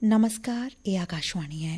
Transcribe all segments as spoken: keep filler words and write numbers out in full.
नमस्कार, ये आकाशवाणी है।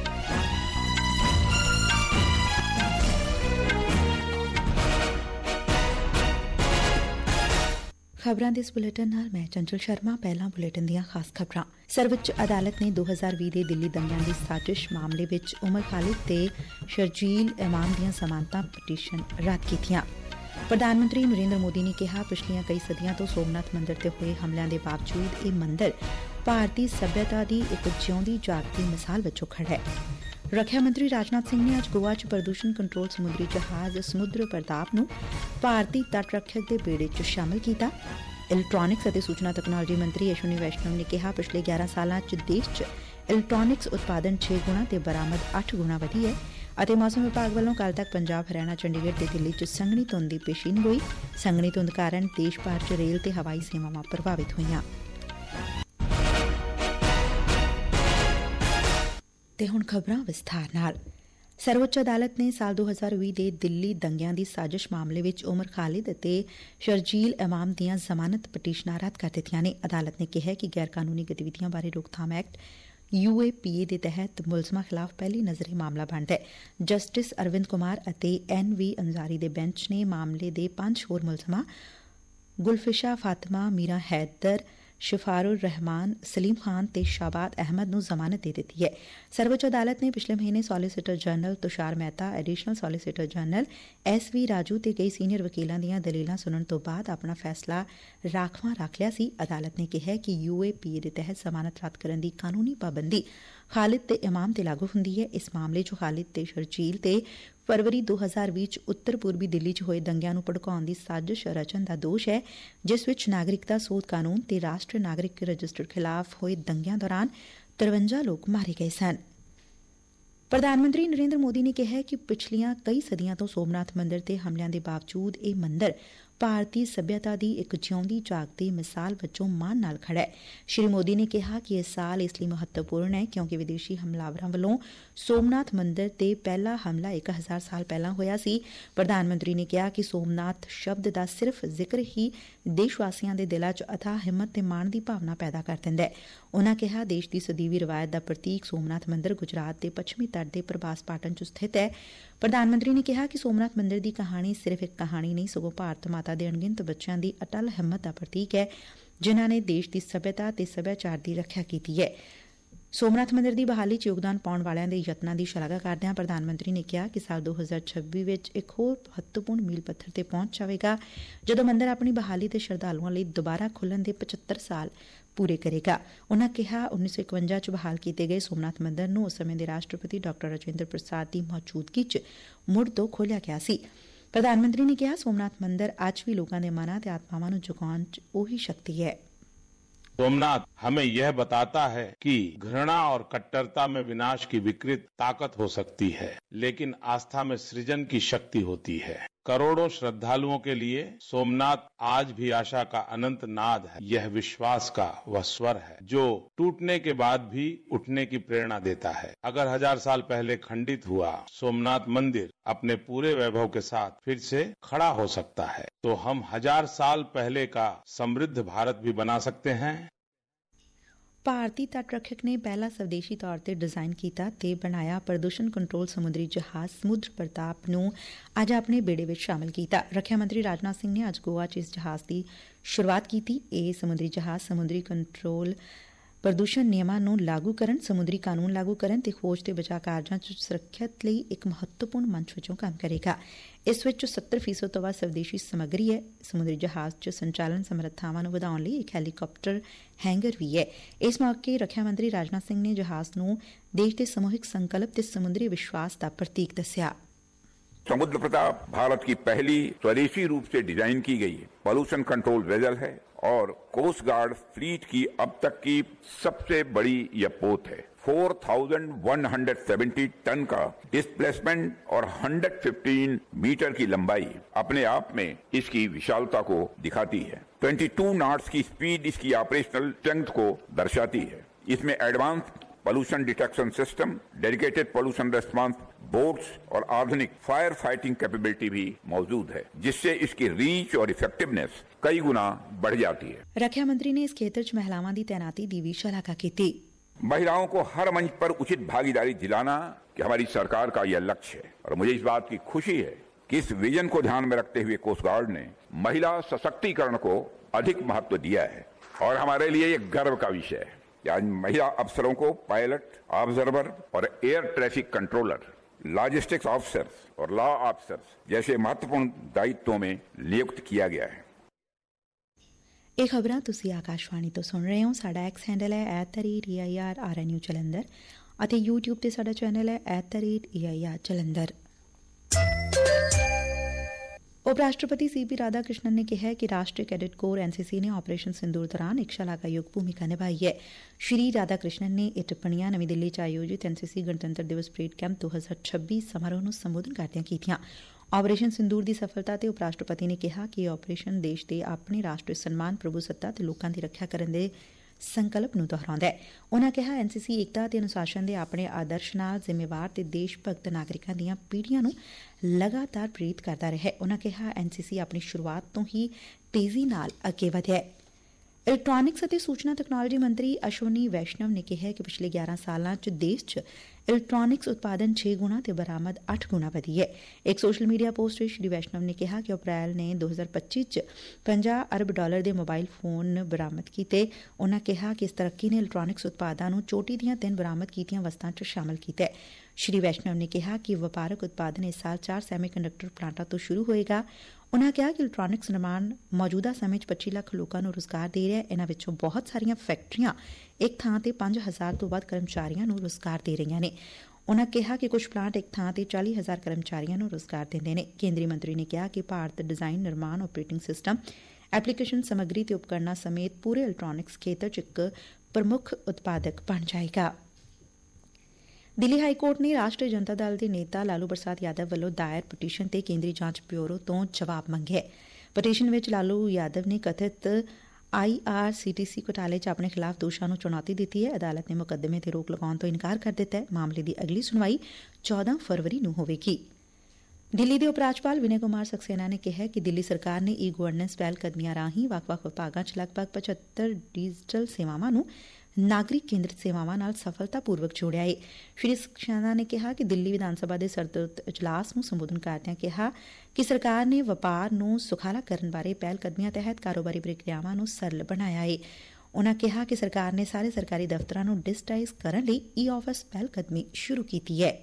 खबरां दे इस बुलेटिन नाल मैं चंचल शर्मा। पहला बुलेटिन दियां खास खबरां। सर्वोच्च अदालत ने दो हज़ार बीस दे दिल्ली दंगिਆਂ ਦੀ साजिश मामले विच उमर खालिद ते शर्जील इमाम दियां जमानतां पटीशन रद्द कीतीआं। ਪ੍ਰਧਾਨ ਮੰਤਰੀ ਨਰਿੰਦਰ ਮੋਦੀ ਨੇ ਕਿਹਾ, ਪਿਛਲੀਆਂ ਕਈ ਸਦੀਆਂ ਤੋਂ ਸੋਮਨਾਥ ਮੰਦਰ ਤੇ ਹੋਏ ਹਮਲਿਆਂ ਦੇ ਬਾਵਜੂਦ ਇਹ ਮੰਦਰ ਭਾਰਤੀ ਸੱਭਿਅਤਾ ਦੀ ਇੱਕ ਜਿਉਂਦੀ ਜਾਗਦੀ ਮਿਸਾਲ ਵਜੋਂ ਖੜਾ ਹੈ। ਰੱਖਿਆ ਮੰਤਰੀ ਰਾਜਨਾਥ ਸਿੰਘ ਨੇ ਅੱਜ ਗੋਆ 'ਚ ਪ੍ਰਦੂਸ਼ਣ ਕੰਟਰੋਲ ਸਮੁੰਦਰੀ ਜਹਾਜ਼ ਸਮੁੰਦਰ ਪ੍ਰਤਾਪ ਨੂੰ ਭਾਰਤੀ ਤੱਟ ਰੱਖਿਅਕ ਦੇ ਬੇੜੇ 'ਚ ਸ਼ਾਮਲ ਕੀਤਾ। ਇਲੈਕਟ੍ਰਾਨਿਕਸ ਅਤੇ ਸੂਚਨਾ ਤਕਨਾਲੋਜੀ ਮੰਤਰੀ ਅਸ਼ਵਨੀ ਵੈਸ਼ਨਵ ਨੇ ਕਿਹਾ, ਪਿਛਲੇ ਗਿਆਰਾਂ ਸਾਲਾਂ 'ਚ ਦੇਸ਼ 'ਚ ਇਲੈਕਟ੍ਰਾਨਿਕਸ ਉਤਪਾਦਨ ਛੇ ਗੁਣਾ ਤੇ ਬਰਾਮਦ ਅੱਠ ਗੁਣਾ ਵਧੀ ਹੈ। ਅਤੇ ਮੌਸਮ ਵਿਭਾਗ ਵੱਲੋਂ ਕੱਲ੍ਹ ਤੱਕ ਪੰਜਾਬ, ਹਰਿਆਣਾ, ਚੰਡੀਗੜ੍ਹ ਤੇ ਦਿੱਲੀ 'ਚ ਸੰਘਣੀ ਧੁੰਦ ਦੀ ਪੇਸ਼ੀਨ ਗੋਈ। ਸੰਘਣੀ ਧੁੰਦ ਕਾਰਨ ਦੇਸ਼ ਭਰ 'ਚ ਰੇਲ ਤੇ ਹਵਾਈ ਸੇਵਾਵਾਂ ਪ੍ਰਭਾਵਿਤ ਹੋਈਆਂ। ਤੇ ਹੁਣ ਖਬਰਾਂ ਵਿਸਥਾਰ ਨਾਲ। ਸਰਵਉੱਚ ਅਦਾਲਤ ਨੇ ਸਾਲ ਦੋ ਹਜ਼ਾਰ ਵੀਹ ਦੇ ਦਿੱਲੀ ਦੰਗਿਆਂ ਦੀ ਸਾਜ਼ਿਸ਼ ਮਾਮਲੇ ਵਿਚ ਉਮਰ ਖਾਲਿਦ ਅਤੇ ਸ਼ਰਜੀਲ ਇਮਾਮ ਦੀਆਂ ਜ਼ਮਾਨਤ ਪਟੀਸ਼ਨਾਂ ਰੱਦ ਕਰ ਦਿੱਤੀਆਂ ਨੇ। ਅਦਾਲਤ ਨੇ ਕਿਹਾ ਕਿ ਗੈਰ ਕਾਨੂੰਨੀ ਗਤੀਵਿਧੀਆਂ ਬਾਰੇ ਰੋਕਥਾਮ ਐਕਟ ਯੂ ਏ ਪੀ ਏ ਦੇ ਤਹਿਤ ਮੁਲਜ਼ਮਾਂ ਖਿਲਾਫ਼ ਪਹਿਲੀ ਨਜ਼ਰੇ ਮਾਮਲਾ ਬਣਦਾ ਹੈ। ਜਸਟਿਸ ਅਰਵਿੰਦ ਕੁਮਾਰ ਅਤੇ ਐਨ ਵੀ ਅੰਜ਼ਾਰੀ ਦੇ ਬੈਂਚ ਨੇ ਮਾਮਲੇ ਦੇ ਪੰਜ ਹੋਰ ਮੁਲਜ਼ਮਾਂ ਗੁਲਫਿਸ਼ਾ ਫਾਤਿਮਾ, ਮੀਰਾ ਹੈਦਰ, ਸ਼ਿਫਾਰੁਰ ਰਹਿਮਾਨ, ਸਲੀਮ ਖਾਨ ਤੇ ਸ਼ਾਬਾਦ ਅਹਿਮਦ ਨੂੰ ਜ਼ਮਾਨਤ ਦੇ ਦਿੱਤੀ ਹੈ। ਸਰਵਉੱਚ ਅਦਾਲਤ ਨੇ ਪਿਛਲੇ ਮਹੀਨੇ solicitor general Tushar Mehta, additional solicitor general S V Raju ਤੇ ਕਈ ਸੀਨੀਅਰ ਵਕੀਲਾਂ ਦੀਆਂ ਦਲੀਲਾਂ ਸੁਣਨ ਤੋਂ ਬਾਅਦ ਆਪਣਾ ਫੈਸਲਾ ਰਾਖਵਾਂ ਰੱਖ ਲਿਆ ਸੀ। ਅਦਾਲਤ ਨੇ ਕਿਹਾ ਕਿ ਯੂ ਏ ਪੀ ਏ ਦੇ ਤਹਿਤ ਜ਼ਮਾਨਤ ਰੱਦ ਕਰਨ ਦੀ ਕਾਨੂੰਨੀ ਪਾਬੰਦੀ ਖਾਲਿਦ ਤੇ ਇਮਾਮ ਤੇ ਲਾਗੂ ਹੁੰਦੀ ਹੈ। ਇਸ ਮਾਮਲੇ 'ਚ ਖਾਲਿਦ ਤੇ ਸ਼ਰਜੀਲ ਤੇ ਫਰਵਰੀ ਦੋ ਹਜ਼ਾਰ ਵੀਹ 'ਚ ਉੱਤਰ ਪੂਰਬੀ ਦਿੱਲੀ 'ਚ ਹੋਏ ਦੰਗਿਆਂ ਨੂੰ ਭੜਕਾਉਣ ਦੀ ਸਾਜ਼ਿਸ਼ ਰਚਨ ਦਾ ਦੋਸ਼ ਹੈ, ਜਿਸ ਵਿੱਚ ਨਾਗਰਿਕਤਾ ਸੋਧ ਕਾਨੂੰਨ ਤੇ ਰਾਸ਼ਟਰੀ ਨਾਗਰਿਕ ਰਜਿਸਟਰ ਖਿਲਾਫ਼ ਹੋਏ ਦੰਗਿਆਂ ਦੌਰਾਨ ਤਰਵੰਜਾ ਲੋਕ ਮਾਰੇ ਗਏ ਸਨ। ਪ੍ਰਧਾਨ ਮੰਤਰੀ ਨਰਿੰਦਰ ਮੋਦੀ ਨੇ ਕਿਹਾ ਕਿ ਪਿਛਲੀਆਂ ਕਈ ਸਦੀਆਂ ਤੋਂ ਸੋਮਨਾਥ ਮੰਦਰ ਤੇ ਹਮਲਿਆਂ ਦੇ ਬਾਵਜੂਦ ਇਹ ਮੰਦਰ ਭਾਰਤੀ ਸੱਭਿਅਤਾ ਦੀ ਇੱਕ ਜਿਉਂਦੀ ਜਾਗਦੀ ਮਿਸਾਲ ਵਜੋਂ ਮਾਣ ਨਾਲ ਖੜਾ ਹੈ। ਸ਼੍ਰੀ ਮੋਦੀ ਨੇ ਕਿਹਾ ਕਿ ਇਹ ਸਾਲ ਇਸ ਲਈ ਮਹੱਤਵਪੂਰਨ ਹੈ ਕਿਉਂਕਿ ਵਿਦੇਸ਼ੀ ਹਮਲਾਵਰਾਂ ਵੱਲੋਂ ਸੋਮਨਾਥ ਮੰਦਰ ਤੇ ਪਹਿਲਾ ਹਮਲਾ ਇੱਕ ਹਜ਼ਾਰ ਸਾਲ ਪਹਿਲਾਂ ਹੋਇਆ ਸੀ। ਪ੍ਰਧਾਨ ਮੰਤਰੀ ਨੇ ਕਿਹਾ ਕਿ ਸੋਮਨਾਥ ਸ਼ਬਦ ਦਾ ਸਿਰਫ਼ ਜ਼ਿਕਰ ਹੀ ਦੇਸ਼ ਵਾਸੀਆਂ ਦੇ ਦਿਲਾਂ 'ਚ ਅਥਾਹ ਹਿੰਮਤ ਤੇ ਮਾਣ ਦੀ ਭਾਵਨਾ ਪੈਦਾ ਕਰ ਦਿੰਦਾ ਹੈ। ਉਨੂਂ ਕਿਹਾ, ਦੇਸ਼ ਦੀ ਸਦੀਵੀ ਰਵਾਇਤ ਦਾ ਪ੍ਰਤੀਕ ਸੋਮਨਾਥ ਮੰਦਰ ਗੁਜਰਾਤ ਦੇ ਪੱਛਮੀ ਤੱਟ ਦੇ ਪ੍ਰਭਾਸ ਪਾਟਨ 'ਚ ਸਥਿਤ ਹੈ। ਪ੍ਰਧਾਨ ਮੰਤਰੀ ਨੇ ਕਿਹਾ ਕਿ ਸੋਮਨਾਥ ਮੰਦਰ ਦੀ ਕਹਾਣੀ ਸਿਰਫ਼ ਇੱਕ ਕਹਾਣੀ ਨਹੀਂ, ਸਗੋਂ ਭਾਰਤ ਮਾਤਾ ਦੇ ਅਣਗਿਣਤ ਬੱਚਿਆਂ ਦੀ ਅਟੱਲ ਹਿੰਮਤ ਦਾ ਪ੍ਰਤੀਕ ਹੈ, ਜਿਨ੍ਹਾਂ ਨੇ ਦੇਸ਼ ਦੀ ਸੱਭਿਅਤਾ ਤੇ ਸੱਭਿਆਚਾਰ ਦੀ ਰੱਖਿਆ ਕੀਤੀ ਹੈ। ਸੋਮਨਾਥ ਮੰਦਰ ਦੀ ਬਹਾਲੀ 'ਚ ਯੋਗਦਾਨ ਪਾਉਣ ਵਾਲਿਆਂ ਦੇ ਯਤਨਾਂ ਦੀ ਸ਼ਲਾਘਾ ਕਰਦਿਆਂ ਪ੍ਰਧਾਨ ਮੰਤਰੀ ਨੇ ਕਿਹਾ ਕਿ ਸਾਲ ਦੋ ਹਜ਼ਾਰ ਛੱਬੀ ਵਿੱਚ ਇੱਕ ਹੋਰ ਮਹੱਤਵਪੂਰਨ ਮੀਲ ਪੱਥਰ ਤੇ ਪਹੁੰਚ ਜਾਵੇਗਾ, ਜਦੋਂ ਮੰਦਰ ਆਪਣੀ ਬਹਾਲੀ ਤੇ ਸ਼ਰਧਾਲੂਆਂ ਲਈ ਦੁਬਾਰਾ ਖੁੱਲ੍ਹਣ ਦੇ ਪਚੱਤਰ ਸਾਲ ਪੂਰੇ ਕਰੇਗਾ। ਉਨੂਂ ਕਿਹਾ, ਉੱਨੀ ਸੌ ਇਕਵੰਜਾ 'ਚ ਬਹਾਲ ਕੀਤੇ ਗਏ ਸੋਮਨਾਥ ਮੰਦਰ ਨੂੰ ਉਸ ਸਮੇਂ ਦੇ ਰਾਸ਼ਟਰਪਤੀ ਡਾਕਟਰ ਰਾਜਿੰਦਰ ਪ੍ਰਸਾਦ ਦੀ ਮੌਜੂਦਗੀ 'ਚ ਮੁੜ ਤੋਂ ਖੋਲ੍ਹਿਆ ਗਿਆ ਸੀ। ਪ੍ਰਧਾਨ ਮੰਤਰੀ ਨੇ ਕਿਹਾ, ਸੋਮਨਾਥ ਮੰਦਰ ਅੱਜ ਵੀ ਲੋਕਾਂ ਦੇ ਮਨਾਂ ਤੇ ਆਤਮਾਵਾਂ ਨੂੰ ਜਗਾਉਣ 'ਚ ਉਹੀ ਸ਼ਕਤੀ ਹੈ। सोमनाथ हमें यह बताता है कि घृणा और कट्टरता में विनाश की विकृत ताकत हो सकती है, लेकिन आस्था में सृजन की शक्ति होती है। करोड़ों श्रद्धालुओं के लिए सोमनाथ आज भी आशा का अनंत नाद है। यह विश्वास का वह स्वर है जो टूटने के बाद भी उठने की प्रेरणा देता है। अगर हजार साल पहले खंडित हुआ सोमनाथ मंदिर अपने पूरे वैभव के साथ फिर से खड़ा हो सकता है, तो हम हजार साल पहले का समृद्ध भारत भी बना सकते हैं। ਭਾਰਤੀ ਤੱਟ ਰੱਖਿਅਕ ਨੇ ਪਹਿਲਾ ਸਵਦੇਸ਼ੀ ਤੌਰ ਤੇ ਡਿਜ਼ਾਈਨ ਕੀਤਾ ਤੇ ਬਣਾਇਆ ਪ੍ਰਦੂਸ਼ਣ ਕੰਟਰੋਲ ਸਮੁੰਦਰੀ ਜਹਾਜ਼ ਸਮੁੰਦਰ ਪ੍ਰਤਾਪ ਨੂੰ ਅੱਜ ਆਪਣੇ ਬੇੜੇ ਵਿੱਚ ਸ਼ਾਮਲ ਕੀਤਾ। ਰੱਖਿਆ ਮੰਤਰੀ ਰਾਜਨਾਥ ਸਿੰਘ ਨੇ ਅੱਜ ਗੋਆ 'ਚ ਇਸ ਜਹਾਜ਼ ਦੀ ਸ਼ੁਰੂਆਤ ਕੀਤੀ। ਇਹ ਸਮੁੰਦਰੀ ਜਹਾਜ਼ ਸਮੁੰਦਰੀ ਕੰਟਰੋਲ ਪ੍ਰਦੂਸ਼ਣ ਨਿਯਮਾਂ ਨੂੰ ਲਾਗੂ ਕਰਨ, ਸਮੁੰਦਰੀ ਕਾਨੂੰਨ ਲਾਗੂ ਕਰਨ ਤੇ ਖੋਜ ਤੇ ਬਚਾਅ ਕਾਰਜਾਂ 'ਚ ਸੁਰੱਖਿਅਤ ਲਈ ਇੱਕ ਮਹੱਤਵਪੂਰਨ ਮੰਚ ਵਜੋਂ ਕੰਮ ਕਰੇਗਾ। ਇਸ ਵਿੱਚ ਸੱਤਰ ਫੀਸਦ ਤੋਂ ਵੱਧ ਸਵਦੇਸ਼ੀ ਸਮੱਗਰੀ ਹੈ। ਸਮੁੰਦਰੀ ਜਹਾਜ਼ 'ਚ ਸੰਚਾਲਨ ਸਮਰੱਥਾਵਾਂ ਨੂੰ ਵਧਾਉਣ ਲਈ ਇੱਕ ਹੈਲੀਕਾਪਟਰ ਹੈਂਗਰ ਵੀ ਹੈ। ਇਸ ਮੌਕੇ ਰੱਖਿਆ ਮੰਤਰੀ ਰਾਜਨਾਥ ਸਿੰਘ ਨੇ ਜਹਾਜ਼ ਨੂੰ ਦੇਸ਼ ਦੇ ਸਮੂਹਿਕ ਸੰਕਲਪ ਤੇ ਸਮੁੰਦਰੀ ਵਿਸ਼ਵਾਸ ਦਾ ਪ੍ਰਤੀਕ ਦੱਸਿਆ। समुद्र प्रताप भारत की पहली स्वदेशी रूप से डिजाइन की गई पॉल्यूशन कंट्रोल वेसल है और कोस्ट गार्ड फ्लीट की अब तक की सबसे बड़ी यह पोत है। चार हज़ार एक सौ सत्तर टन का डिस्प्लेसमेंट और एक सौ पंद्रह मीटर की लंबाई अपने आप में इसकी विशालता को दिखाती है। बाईस नॉट्स की स्पीड इसकी ऑपरेशनल स्ट्रेंथ को दर्शाती है। इसमें advance pollution detection system, dedicated pollution response boats और आधुनिक फायर फाइटिंग कैपेबिलिटी भी मौजूद है, जिससे इसकी रीच और इफेक्टिवनेस कई गुना बढ़ जाती है। ਰੱਖਿਆ ਮੰਤਰੀ ਨੇ ਇਸ ਖੇਤਰ 'ਚ ਮਹਿਲਾਵਾਂ ਦੀ ਤੈਨਾਤੀ ਦੀ ਵੀ ਸ਼ਲਾਘਾ ਕੀਤੀ। महिलाओं को हर मंच पर उचित भागीदारी दिलाना कि हमारी सरकार का यह लक्ष्य है और मुझे इस बात की खुशी है कि इस विजन को ध्यान में रखते हुए कोस्ट गार्ड ने महिला सशक्तिकरण को अधिक महत्व दिया है और हमारे लिए ये गर्व का विषय है कि आज महिला अफसरों को पायलट, ऑब्जर्वर और air traffic controller, logistics officers और लॉ ऑफिसर्स जैसे महत्वपूर्ण दायित्वों में नियुक्त किया गया है। ਇਹ ਖਬਰਾਂ ਤੁਸੀਂ ਆਕਾਸ਼ਵਾਣੀ ਤੋਂ ਸੁਣ ਰਹੇ ਹੋ। ਸਾਡਾ ਐਕਸ ਹੈਂਡਲ ਹੈ at the rate A I R R N U Jalandhar ਅਤੇ ਯੂਟਿਊਬ ਤੇ ਸਾਡਾ ਚੈਨਲ ਹੈ at the rate A I R Jalandhar. ਉਪ ਰਾਸ਼ਟਰਪਤੀ ਸੀ ਪੀ ਰਾਧਾ ਕ੍ਰਿਸ਼ਨਨ ਨੇ ਕਿਹਾ ਕਿ ਰਾਸ਼ਟਰੀ ਕੈਡਿਟ ਕੋਰ ਐਨ ਸੀ ਸੀ ਨੇ ਆਪਰੇਸ਼ਨ ਸਿੰਦੂਰ ਦੌਰਾਨ ਇੱਕ ਸ਼ਲਾਘਾਯੋਗ ਭੂਮਿਕਾ ਨਿਭਾਈ ਹੈ। ਸ਼੍ਰੀ ਰਾਧਾ ਕ੍ਰਿਸ਼ਨਨ ਨੇ ਇਹ ਟਿੱਪਣੀਆਂ ਨਵੀਂ ਦਿੱਲੀ ਚ ਆਯੋਜਿਤ ਐਨ ਸੀ ਸੀ ਗਣਤੰਤਰ ਦਿਵਸ ਪਰੇਡ ਕੈਂਪ ਦੋ ਹਜ਼ਾਰ ਛੱਬੀ ਸਮਾਰੋਹ ਨੂੰ ਸੰਬੋਧਨ ਕਰਦਿਆਂ ਕੀਤੀਆਂ। ਆਪਰੇਸ਼ਨ ਸਿੰਦੂਰ ਦੀ ਸਫਲਤਾ ਤੇ ਉਪ ਰਾਸ਼ਟਰਪਤੀ ਨੇ ਕਿਹਾ ਕਿ ਇਹ ਆਪਰੇਸ਼ਨ ਦੇਸ਼ ਦੇ ਆਪਣੇ ਰਾਸ਼ਟਰੀ ਸਨਮਾਨ, ਪ੍ਰਭੂਸੱਤਾ ਤੇ ਲੋਕਾਂ ਦੀ ਰੱਖਿਆ ਕਰਨ ਦੇ ਸੰਕਲਪ ਨੂੰ ਦੁਹਰਾਉਂਦਾ ਹੈ। ਉਨੂਂ ਕਿਹਾ ਐਨ ਸੀ ਸੀ ਏਕਤਾ ਤੇ ਅਨੁਸ਼ਾਸਨ ਦੇ ਆਪਣੇ ਆਦਰਸ਼ ਨਾਲ ਜ਼ਿੰਮੇਵਾਰ ਤੇ ਦੇਸ਼ ਭਗਤ ਨਾਗਰਿਕਾਂ ਦੀਆਂ ਪੀੜ੍ਹੀਆਂ ਨੂੰ ਲਗਾਤਾਰ ਪ੍ਰੇਰਿਤ ਕਰਦਾ ਰਿਹਾ ਹੈ। ਉਨੂਂ ਕਿਹਾ ਐਨ ਸੀ ਸੀ ਆਪਣੀ ਸ਼ੁਰੂਆਤ ਤੋਂ ਹੀ ਤੇਜ਼ੀ ਨਾਲ ਅੱਗੇ ਵਧਿਆ ਹੈ। ਇਲੈਕਟ੍ਰਾਨਿਕਸ ਅਤੇ ਸੂਚਨਾ ਤਕਨਾਲੋਜੀ ਮੰਤਰੀ ਅਸ਼ਵਨੀ ਵੈਸ਼ਨਵ ਨੇ ਕਿਹਾ ਕਿ ਪਿਛਲੇ ਗਿਆਰਾਂ ਸਾਲਾਂ ਚ ਦੇਸ਼ ਚ ਇਲੈਕਟ੍ਰਾਨਿਕਸ ਉਤਪਾਦਨ ਛੇ ਗੁਣਾ ਤੇ ਬਰਾਮਦ ਅੱਠ ਗੁਣਾ ਵਧੀ ਹੈ। ਇੱਕ ਸੋਸ਼ਲ ਮੀਡੀਆ ਪੋਸਟ ਵਿੱਚ ਸ਼੍ਰੀ ਵੈਸ਼ਨਵ ਨੇ ਕਿਹਾ ਕਿ ਅਪ੍ਰੈਲ ਨੇ ਦੋ ਹਜ਼ਾਰ ਪੱਚੀ ਚ ਪੰਜਾਹ ਅਰਬ ਡਾਲਰ ਦੇ ਮੋਬਾਈਲ ਫੋਨ ਬਰਾਮਦ ਕੀਤੇ। ਉਨੂਂ ਕਿਹਾ ਕਿ ਇਸ ਤਰੱਕੀ ਨੇ ਇਲੈਕਟ੍ਰਾਨਿਕਸ ਉਤਪਾਦਾਂ ਨੂੰ ਚੋਟੀ ਦੀਆਂ ਤਿੰਨ ਬਰਾਮਦ ਕੀਤੀਆਂ ਵਸਤਾਂ ਚ ਸ਼ਾਮਲ ਕੀਤਾ ਹੈ। ਸ਼੍ਰੀ ਵੈਸ਼ਨਵ ਨੇ ਕਿਹਾ ਕਿ ਵਪਾਰਕ ਉਤਪਾਦਨ ਇਸ ਸਾਲ ਚਾਰ ਸੈਮੀ ਕੰਡਕਟਰ ਪਲਾਂਟਾਂ ਤੋਂ ਸ਼ੁਰੂ ਹੋਏਗਾ। ਉਨੂਂ ਕਿਹਾ ਕਿ ਇਲੈਕਟ੍ਰਾਨਿਕਸ ਨਿਰਮਾਣ ਮੌਜੂਦਾ ਸਮੇਂ ਚ ਪੱਚੀ ਲੱਖ ਲੋਕਾਂ ਨੂੰ ਰੁਜ਼ਗਾਰ ਦੇ ਰਿਹਾ ਹੈ। ਇਨੂਂ ਵਿੱਚੋਂ ਬਹੁਤ ਸਾਰੀਆਂ ਫੈਕਟਰੀਆਂ ਇੱਕ ਥਾਂ ਤੇ ਪੰਜ ਹਜ਼ਾਰ ਤੋਂ ਵੱਧ ਕਰਮਚਾਰੀਆਂ ਨੂੰ ਰੁਜ਼ਗਾਰ ਦੇ ਰਹੀਆਂ ਨੇ। ਉਨੂਂ ਕਿਹਾ ਕਿ ਕੁਝ ਪਲਾਂਟ ਇੱਕ ਥਾਂ ਤੇ ਚਾਲੀ ਹਜ਼ਾਰ ਕਰਮਚਾਰੀਆਂ ਨੂੰ ਰੁਜ਼ਗਾਰ ਦਿੰਦੇ ਨੇ। ਕੇਂਦਰੀ ਮੰਤਰੀ ਨੇ ਕਿਹਾ ਕਿ ਭਾਰਤ ਡਿਜ਼ਾਈਨ, ਨਿਰਮਾਣ, ਆਪਰੇਟਿੰਗ ਸਿਸਟਮ, ਐਪਲੀਕੇਸ਼ਨ ਸਮੱਗਰੀ ਤੇ ਉਪਕਰਨਾਂ ਸਮੇਤ ਪੂਰੇ ਇਲੈਕਟ੍ਰਾਨਿਕਸ ਖੇਤਰ ਚ ਇੱਕ ਪ੍ਰਮੁੱਖ ਉਤਪਾਦਕ ਬਣ ਜਾਏਗਾ। ਦਿੱਲੀ ਹਾਈ ਕੋਰਟ ਨੇ ਰਾਸ਼ਟਰੀ ਜਨਤਾ ਦਲ ਦੇ ਨੇਤਾ ਲਾਲੂ ਪ੍ਰਸਾਦ ਯਾਦਵ ਵੱਲੋਂ ਦਾਇਰ ਪਟੀਸ਼ਨ ਤੇ ਕੇਂਦਰੀ ਜਾਂਚ ਬਿਊਰੋ ਤੋਂ ਜਵਾਬ ਮੰਗਿਆ। ਪਟੀਸ਼ਨ ਵਿੱਚ ਲਾਲੂ ਯਾਦਵ ਨੇ ਕਥਿਤ I R C T C ਘੁਟਾਲੇ ਚ ਆਪਣੇ ਖਿਲਾਫ਼ ਦੋਸ਼ਾਂ ਨੂੰ ਚੁਣੌਤੀ ਦਿੱਤੀ ਹੈ। ਅਦਾਲਤ ਨੇ ਮੁਕੱਦਮੇ ਤੇ ਰੋਕ ਲਗਾਉਣ ਤੋਂ ਇਨਕਾਰ ਕਰ ਦਿੱਤਾ ਹੈ। ਮਾਮਲੇ ਦੀ ਅਗਲੀ ਸੁਣਵਾਈ ਚੌਦਾਂ ਫਰਵਰੀ ਨੂੰ ਹੋਵੇਗੀ। ਦਿੱਲੀ ਦੇ ਉਪ ਰਾਜਪਾਲ ਵਿਨੈ ਕੁਮਾਰ ਸਕਸੇਨਾ ਨੇ ਕਿਹਾ ਕਿ ਦਿੱਲੀ ਸਰਕਾਰ ਨੇ ਈ ਗਵਰਨੈਂਸ ਪਹਿਲ ਕਦਮੀਆਂ ਰਾਹੀਂ ਵੱਖ-ਵੱਖ ਵਿਭਾਗਾਂ ਚ ਲਗਭਗ ਪਚੱਤਰ ਡਿਜੀਟਲ ਸੇਵਾਵਾਂ ਨੂੰ ਨਾਗਰਿਕ ਕੇਂਦਰਿਤ ਸੇਵਾਵਾਂ ਨਾਲ ਸਫਲਤਾਪੂਰਵਕ ਜੋੜਿਆ ਏ। ਸ਼੍ਰੀ ਸਕਸੇਨਾ ਨੇ ਕਿਹਾ ਕਿ ਦਿੱਲੀ ਵਿਧਾਨ ਸਭਾ ਦੇ ਸਰਦਰਦ ਇਜਲਾਸ ਨੂੰ ਸੰਬੋਧਨ ਕਰਦਿਆਂ ਕਿਹਾ ਕਿ ਸਰਕਾਰ ਨੇ ਵਪਾਰ ਨੂੰ ਸੁਖਾਲਾ ਕਰਨ ਬਾਰੇ ਪਹਿਲ ਕਦਮੀਆਂ ਤਹਿਤ ਕਾਰੋਬਾਰੀ ਪ੍ਰਕਿਰਿਆਵਾਂ ਨੂੰ ਸਰਲ ਬਣਾਇਆ ਏ। ਉਨੂਂ ਕਿਹਾ ਕਿ ਸਰਕਾਰ ਨੇ ਸਾਰੇ ਸਰਕਾਰੀ ਦਫ਼ਤਰਾਂ ਨੂੰ ਡਿਜੀਟਾਈਜ਼ ਕਰਨ ਲਈ ਈ ਆਫਿਸ ਪਹਿਲ ਕਦਮੀ ਸ਼ੁਰੂ ਕੀਤੀ ਹੈ।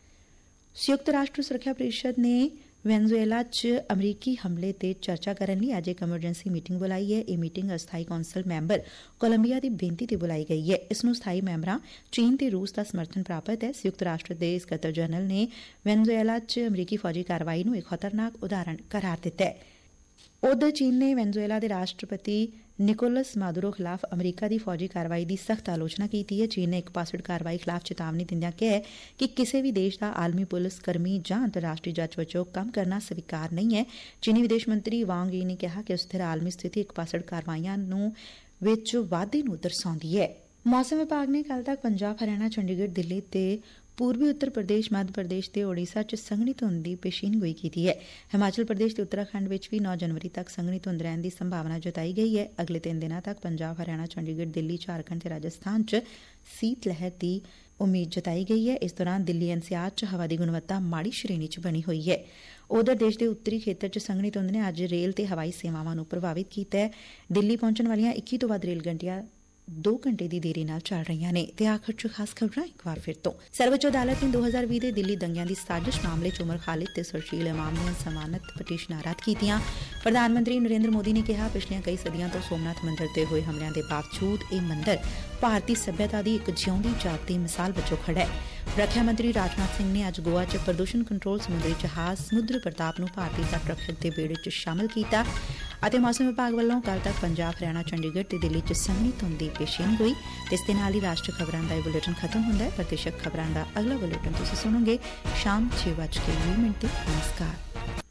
ਸੰਯੁਕਤ ਰਾਸ਼ਟਰ ਸੁਰੱਖਿਆ ਪਰਿਸ਼ਦ ਨੇ ਵੈਨਜ਼ੂਏਲਾ ਚ ਅਮਰੀਕੀ ਹਮਲੇ ਤੇ ਚਰਚਾ ਕਰਨ ਲਈ ਅੱਜ ਇੱਕ ਐਮਰਜੈਂਸੀ ਮੀਟਿੰਗ ਬੁਲਾਈ ਹੈ। ਇਹ ਮੀਟਿੰਗ ਅਸਥਾਈ ਕੌਂਸਲ ਮੈਂਬਰ ਕੋਲੰਬੀਆ ਦੀ ਬੇਨਤੀ ਤੇ ਬੁਲਾਈ ਗਈ ਹੈ। ਇਸ ਨੂੰ ਸਥਾਈ ਮੈਂਬਰਾਂ ਚੀਨ ਤੇ ਰੂਸ ਦਾ ਸਮਰਥਨ ਪ੍ਰਾਪਤ ਹੈ। ਸੰਯੁਕਤ ਰਾਸ਼ਟਰ ਦੇ ਸਕੱਤਰ ਜਨਰਲ ਨੇ ਵੈਨਜ਼ੂਏਲਾ ਚ ਅਮਰੀਕੀ ਫੌਜੀ ਕਾਰਵਾਈ ਨੂੰ ਇੱਕ ਖਤਰਨਾਕ ਉਦਾਹਰਣ ਕਰਾਰ ਦਿੱਤਾ ਹੈ। ਉਧਰ ਚੀਨ ਨੇ ਵੈਨਜ਼ੂਏਲਾ ਦੇ ਰਾਸ਼ਟਰਪਤੀ ਨਿਕੋਲਸ ਮਾਦੁਰੋ ਖਿਲਾਫ਼ ਅਮਰੀਕਾ ਦੀ ਫੌਜੀ ਕਾਰਵਾਈ ਦੀ ਸਖ਼ਤ ਆਲੋਚਨਾ ਕੀਤੀ ਹੈ। ਚੀਨ ਨੇ ਇੱਕ ਪਾਸੜ ਕਾਰਵਾਈ ਖਿਲਾਫ਼ ਚੇਤਾਵਨੀ ਦਿੰਦਿਆਂ ਕਿਹਾ ਕਿ ਕਿਸੇ ਵੀ ਦੇਸ਼ ਦਾ ਆਲਮੀ ਪੁਲਿਸ ਕਰਮੀ ਜਾਂ ਅੰਤਰਰਾਸ਼ਟਰੀ ਜੱਜ ਵਜੋਂ ਕੰਮ ਕਰਨਾ ਸਵੀਕਾਰ ਨਹੀਂ ਹੈ। ਚੀਨੀ ਵਿਦੇਸ਼ ਮੰਤਰੀ ਵਾਂਗ ਯੀ ਨੇ ਕਿਹਾ ਕਿ ਅਸਥਿਰ ਆਲਮੀ ਸਥਿਤੀ ਇੱਕ ਪਾਸੜ ਕਾਰਵਾਈਆਂ ਨੂੰ ਵਿੱਚ ਵਾਧੇ ਨੂੰ ਦਰਸਾਉਂਦੀ ਹੈ। ਮੌਸਮ ਵਿਭਾਗ ਨੇ ਕੱਲ੍ਹ ਤੱਕ ਪੰਜਾਬ, ਹਰਿਆਣਾ, ਚੰਡੀਗੜ੍ਹ, ਦਿੱਲੀ ਤੇ ਪੂਰਬੀ ਉੱਤਰ ਪ੍ਰਦੇਸ਼, ਮੱਧ ਪ੍ਰਦੇਸ਼ ਤੇ ਓਡੀਸ਼ਾ ਚ ਸੰਘਣੀ ਧੁੰਦ ਦੀ ਪੇਸ਼ੀਨਗੋਈ ਕੀਤੀ ਹੈ। ਹਿਮਾਚਲ ਪ੍ਰਦੇਸ਼ ਤੇ ਉੱਤਰਾਖੰਡ ਵਿੱਚ ਵੀ ਨੌ ਜਨਵਰੀ ਤੱਕ ਸੰਘਣੀ ਧੁੰਦ ਰਹਿਣ ਦੀ ਸੰਭਾਵਨਾ ਜਤਾਈ ਗਈ ਹੈ। ਅਗਲੇ ਤਿੰਨ ਦਿਨਾਂ ਤੱਕ ਪੰਜਾਬ, ਹਰਿਆਣਾ, ਚੰਡੀਗੜ੍ਹ, ਦਿੱਲੀ, ਝਾਰਖੰਡ ਤੇ ਰਾਜਸਥਾਨ ਚ ਸੀਤ ਲਹਿਰ ਦੀ ਉਮੀਦ ਜਤਾਈ ਗਈ ਹੈ। ਇਸ ਦੌਰਾਨ ਦਿੱਲੀ ਐਨ ਸੀ ਆਰ ਚ ਹਵਾ ਦੀ ਗੁਣਵੱਤਾ ਮਾੜੀ ਸ਼੍ਰੇਣੀ ਚ ਬਣੀ ਹੋਈ ਹੈ। ਉਧਰ ਦੇਸ਼ ਦੇ ਉੱਤਰੀ ਖੇਤਰ ਚ ਸੰਘਣੀ ਧੁੰਦ ਨੇ ਅੱਜ ਰੇਲ ਤੇ ਹਵਾਈ ਸੇਵਾਵਾਂ ਨੂੰ ਪ੍ਰਭਾਵਿਤ ਕੀਤਾ ਹੈ। ਦਿੱਲੀ ਪਹੁੰਚਣ ਵਾਲੀਆਂ ਇੱਕੀ ਤੋਂ ਵੱਧ ਰੇਲ ਗੱਡੀਆਂ ਦੋ ਘੰਟੇ ਦੀ ਦੇਰੀ ਨਾਲ ਚੱਲ ਰਹੀਆਂ ਨੇ। ਤੇ ਆਖਰ ਚ ਖਾਸ ਖਬਰਾਂ ਇੱਕ ਵਾਰ ਫਿਰ ਤੋਂ। ਸਰਵਉੱਚ ਅਦਾਲਤ ਨੇ ਦੋ ਹਜ਼ਾਰ ਵੀਹ ਦੇ ਦਿੱਲੀ ਦੰਗਿਆਂ ਦੀ ਸਾਜ਼ਿਸ਼ ਮਾਮਲੇ ਚ ਉਮਰ ਖਾਲਿਦ ਤੇ ਸ਼ਰਜੀਲ ਇਮਾਮ ਦੀਆਂ ਜ਼ਮਾਨਤ ਪਟੀਸ਼ਨਾਂ ਰੱਦ ਕੀਤੀਆਂ। ਪ੍ਰਧਾਨ ਮੰਤਰੀ ਨਰਿੰਦਰ ਮੋਦੀ ਨੇ ਕਿਹਾ ਪਿਛਲੀਆਂ ਕਈ ਸਦੀਆਂ ਤੋਂ ਸੋਮਨਾਥ ਮੰਦਰ ਤੇ ਹੋਏ ਹਮਲਿਆਂ ਦੇ ਬਾਵਜੂਦ ਇਹ ਮੰਦਰ ਭਾਰਤੀ ਸੱਭਿਅਤਾ ਦੀ ਇੱਕ ਜਿਉਂਦੀ ਜਾਗਦੀ ਮਿਸਾਲ ਵਜੋਂ ਖੜਾ ਹੈ। ਰੱਖਿਆ ਮੰਤਰੀ ਰਾਜਨਾਥ ਸਿੰਘ ਨੇ ਅੱਜ ਗੋਆ ਚ ਪ੍ਰਦੂਸ਼ਣ ਕੰਟਰੋਲ ਸਮੁੰਦਰੀ ਜਹਾਜ਼ ਸਮੁੰਦਰ ਪ੍ਰਤਾਪ ਨੂੰ ਭਾਰਤੀ ਤੱਟ ਰੱਖਿਅਕ ਦੇ ਬੇੜੇ ਚ ਸ਼ਾਮਲ ਕੀਤਾ। ਅਤੇ ਮੌਸਮ ਵਿਭਾਗ ਵੱਲੋਂ ਕੱਲ੍ਹ ਤੱਕ ਪੰਜਾਬ, ਹਰਿਆਣਾ, ਚੰਡੀਗੜ੍ਹ ਤੇ ਦਿੱਲੀ ਚ ਸੰਘਣੀ ਧੁੰਦ ਦੀ ਪੇਸ਼ੀਨਗੋਈ। ਇਸ ਦੇ ਨਾਲ ਹੀ ਰਾਸ਼ਟਰੀ ਖਬਰਾਂ ਦਾ ਇਹ ਬੁਲੇਟਿਨ ਖਤਮ ਹੁੰਦਾ ਹੈ। ਪ੍ਰਤੀਸ਼ਕ ਖਬਰਾਂ ਦਾ ਅਗਲਾ ਬੁਲੇਟਿਨ ਤੁਸੀਂ ਸੁਣੋਗੇ ਸ਼ਾਮ ਛੇ ਵੱਜ ਕੇ ਵੀਹ ਮਿੰਟ ਤੇ। ਨਮਸਕਾਰ।